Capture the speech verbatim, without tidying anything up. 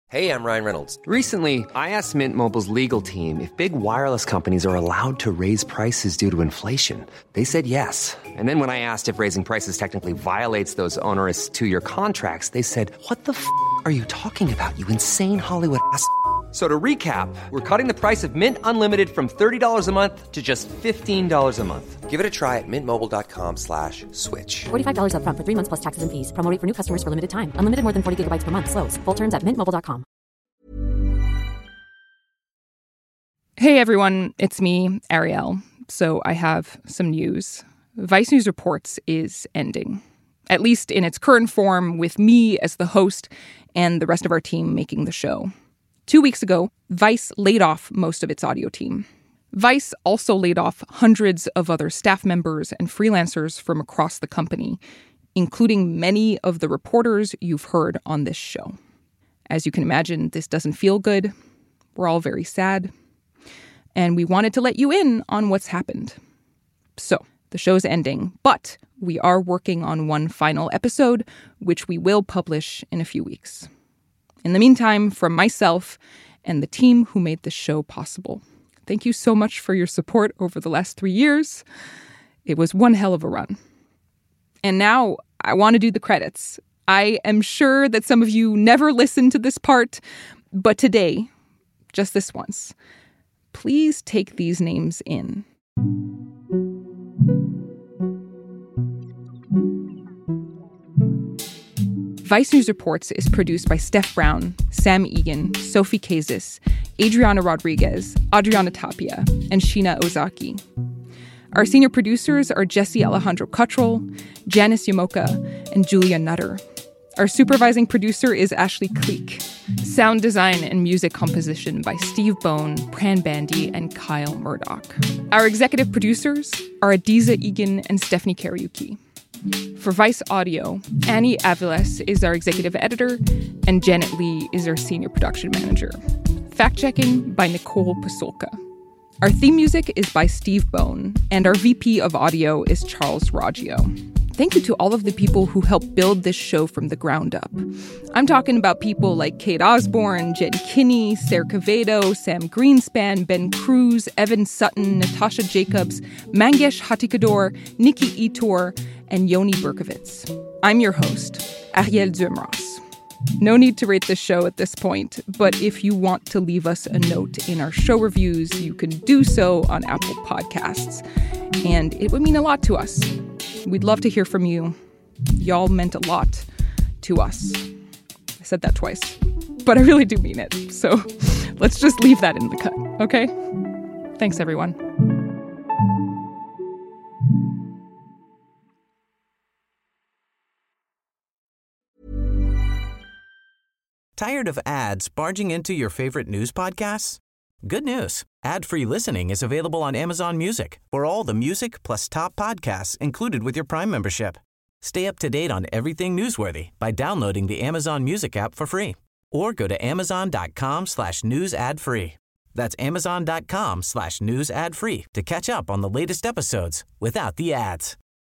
Hey, I'm Ryan Reynolds. Recently, I asked Mint Mobile's legal team if big wireless companies are allowed to raise prices due to inflation. They said yes. And then when I asked if raising prices technically violates those onerous two-year contracts, they said, what the f*** are you talking about, you insane Hollywood ass f- So to recap, we're cutting the price of Mint Unlimited from thirty dollars a month to just fifteen dollars a month. Give it a try at mintmobile.com slash switch. forty-five dollars up front for three months plus taxes and fees. Promo rate for new customers for limited time. Unlimited more than forty gigabytes per month. Slows full terms at mint mobile dot com. Hey everyone, it's me, Ariel. So I have some news. Vice News Reports is ending, at least in its current form, with me as the host and the rest of our team making the show. Two weeks ago, Vice laid off most of its audio team. Vice also laid off hundreds of other staff members and freelancers from across the company, including many of the reporters you've heard on this show. As you can imagine, this doesn't feel good. We're all very sad. And we wanted to let you in on what's happened. So, the show's ending, but we are working on one final episode, which we will publish in a few weeks. In the meantime, from myself and the team who made this show possible, thank you so much for your support over the last three years. It was one hell of a run. And now I want to do the credits. I am sure that some of you never listened to this part, but today, just this once, please take these names in. Vice News Reports is produced by Steph Brown, Sam Egan, Sophie Kazis, Adriana Rodriguez, Adriana Tapia, and Sheena Ozaki. Our senior producers are Jesse Alejandro Cottrell, Janice Yamoka, and Julia Nutter. Our supervising producer is Ashley Kleek. Sound design and music composition by Steve Bone, Pran Bandy, and Kyle Murdoch. Our executive producers are Adiza Egan and Stephanie Kariuki. For Vice Audio, Annie Aviles is our executive editor, and Janet Lee is our senior production manager. Fact-checking by Nicole Pasolka. Our theme music is by Steve Bone, and our V P of audio is Charles Raggio. Thank you to all of the people who helped build this show from the ground up. I'm talking about people like Kate Osborne, Jen Kinney, Sarah Quevedo, Sam Greenspan, Ben Cruz, Evan Sutton, Natasha Jacobs, Mangesh Hatikador, Nikki Etor, and Yoni Berkovitz. I'm your host, Ariel Duhamras. No need to rate this show at this point, but if you want to leave us a note in our show reviews, you can do so on Apple Podcasts. And it would mean a lot to us. We'd love to hear from you. Y'all meant a lot to us. I said that twice, but I really do mean it. So let's just leave that in the cut, okay? Thanks, everyone. Tired of ads barging into your favorite news podcasts? Good news. Ad-free listening is available on Amazon Music for all the music plus top podcasts included with your Prime membership. Stay up to date on everything newsworthy by downloading the Amazon Music app for free or go to amazon.com slash news ad free. That's amazon.com slash news ad free to catch up on the latest episodes without the ads.